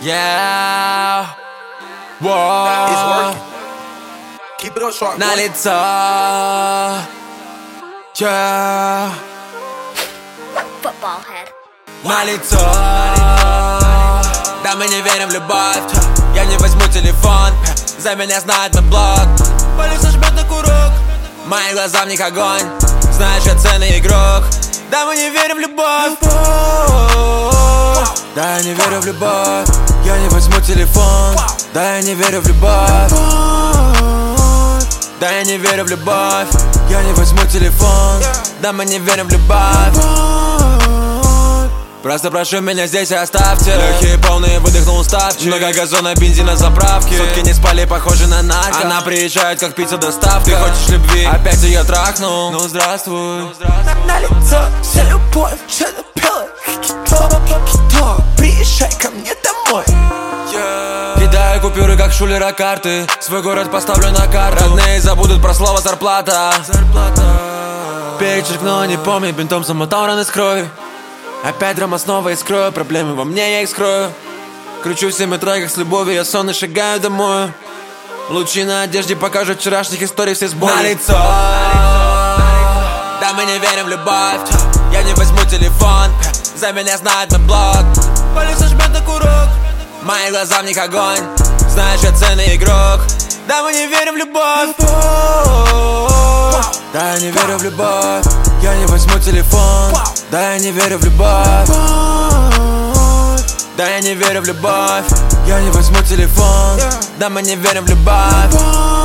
Yeah. Whoa. Keep it on sharp. На лицо. Yeah. Football head. На лицо. Да, мы не верим в любовь. Я не возьму телефон. За меня знает мой блог. Полиция жмет на курок. Мои глаза в них огонь. Знаешь, я ценный игрок. Да, мы не верим в любовь. Да, я не верю в любовь. Я не возьму телефон. Да, я не верю в любовь. Да, я не верю в любовь. Я не возьму телефон. Да, мы не верим в любовь. Просто прошу меня здесь и оставьте. Легкие полные, выдохнул уставчик. Много газона, бензина, заправки. Сутки не спали, похожи на нарко. Она приезжает, как пицца доставка. Ты хочешь любви, опять ее трахнул. Ну здравствуй. На лицо вся любовь, черно-белая. Кто? Приезжай ко мне домой. Кидаю купюры, как шулера карты. Свой город поставлю на карту. Родные забудут про слово зарплата. Перечеркну, не помню, бинтом замотал раны с кровью. Опять драма, снова искрою. Проблемы во мне, я их скрою. Кручу в 7 треках с любовью, я сонный шагаю домой. Лучи на одежде покажут вчерашних историй, все с болью. На лицо. Да, мы не верим в любовь. Я не возьму телефон. За меня знает мой блог. Полиция жмет на курок. Мои глаза в них огонь. Знаешь, я ценный игрок. Да, мы не верим в любовь. Да, я не верю в любовь. Я не возьму телефон. Да, я не верю в любовь. Да, я не верю в любовь. Я не возьму телефон. Да, мы не верим в любовь.